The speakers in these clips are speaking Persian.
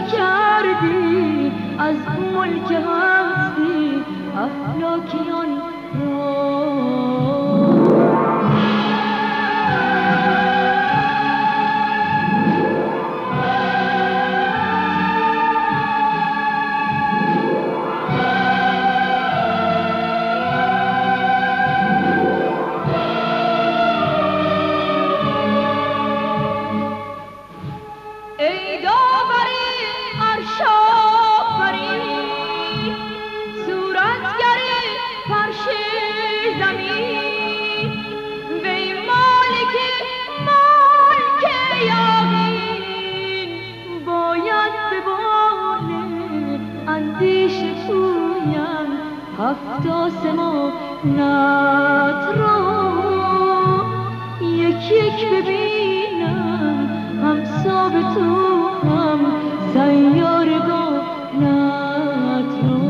کردی از ملک هستی افلاکیان را. هفت آسمانت را یک یک ببینم، همسا به تو هم سیارگانت را.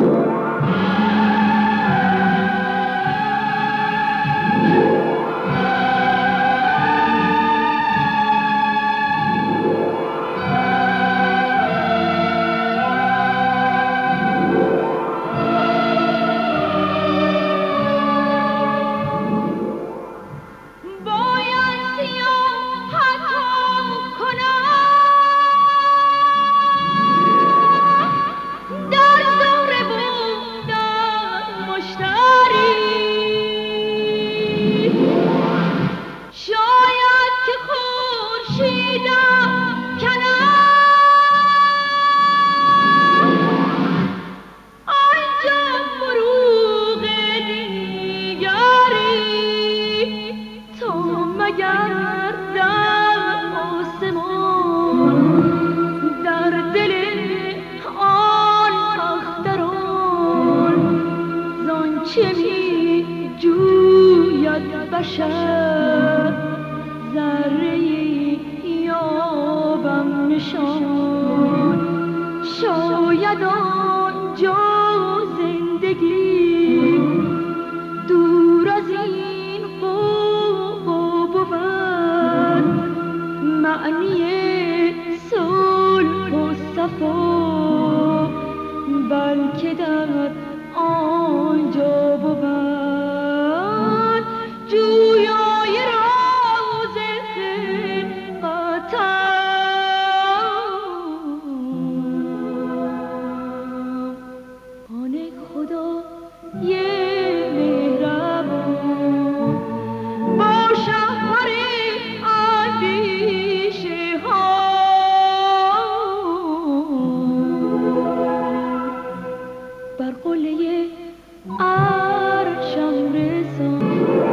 چه می جوید بشر ذره‌ای یابم نشان، شاید آنجا زندگی دور از این غوغا بود، معنی صلح و صفا بلکه در آنجا بود. جویای راز خلقتم، آن خدای مهربان با شهر اندیشه ها بر قله عرشم رسان.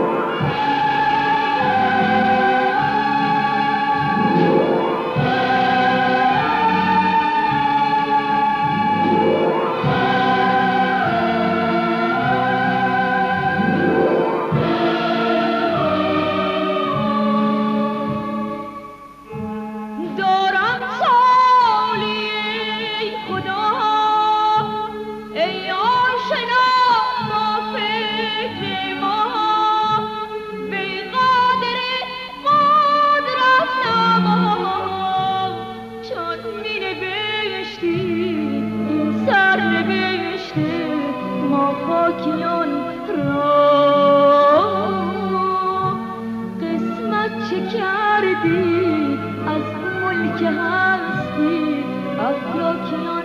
خاکیان را قسمت چه کردی از ملک هستی افلاکیان